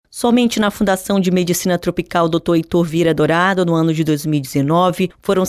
Somente na Fundação de Medicina Tropical Dr. Heitor Vieira Dourado, no ano de 2019, foram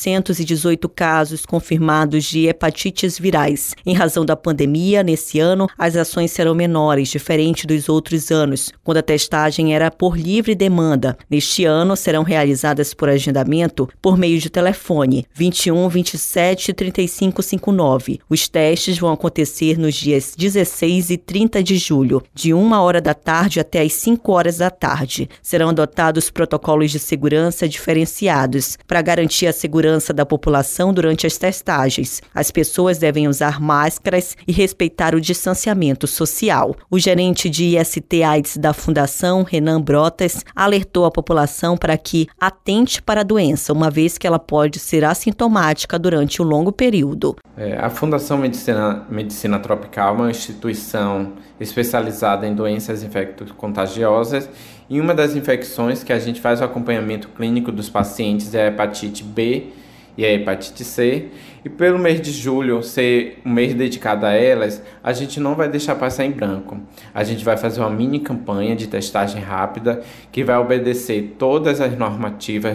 718 casos confirmados de hepatites virais. Em razão da pandemia, nesse ano, as ações serão menores, diferente dos outros anos, quando a testagem era por livre demanda. Neste ano, serão realizadas por agendamento por meio de telefone 21 27 35 59. Os testes vão acontecer nos dias 16 e 30 de julho, de 1h da tarde até as 5h da tarde. Serão adotados protocolos de segurança diferenciados para garantir a segurança da população durante as testagens. As pessoas devem usar máscaras e respeitar o distanciamento social. O gerente de IST/AIDS da Fundação, Renan Brotas, alertou a população para que atente para a doença, uma vez que ela pode ser assintomática durante um longo período. A Fundação Medicina Tropical é uma instituição especializada em doenças infecto-contagiosas, e uma das infecções que a gente faz o acompanhamento clínico dos pacientes é a hepatite B e a hepatite C, e pelo mês de julho ser um mês dedicado a elas, a gente não vai deixar passar em branco. A gente vai fazer uma mini campanha de testagem rápida que vai obedecer todas as normativas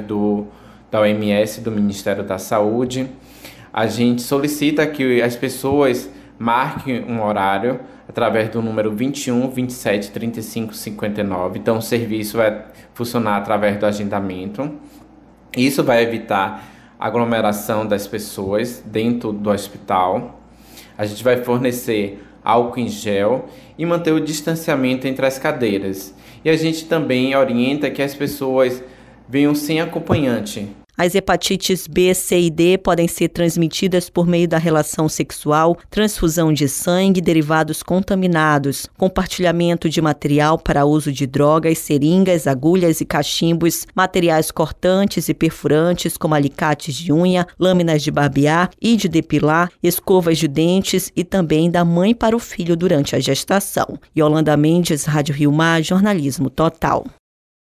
da OMS, do Ministério da Saúde. A gente solicita que as pessoas marquem um horário através do número 21 27 35 59. Então o serviço vai funcionar através do agendamento. Isso vai evitar aglomeração das pessoas dentro do hospital. A gente vai fornecer álcool em gel e manter o distanciamento entre as cadeiras. E a gente também orienta que as pessoas venham sem acompanhante. As hepatites B, C e D podem ser transmitidas por meio da relação sexual, transfusão de sangue, derivados contaminados, compartilhamento de material para uso de drogas, seringas, agulhas e cachimbos, materiais cortantes e perfurantes como alicates de unha, lâminas de barbear e de depilar, escovas de dentes e também da mãe para o filho durante a gestação. Yolanda Mendes, Rádio Rio Mar, Jornalismo Total.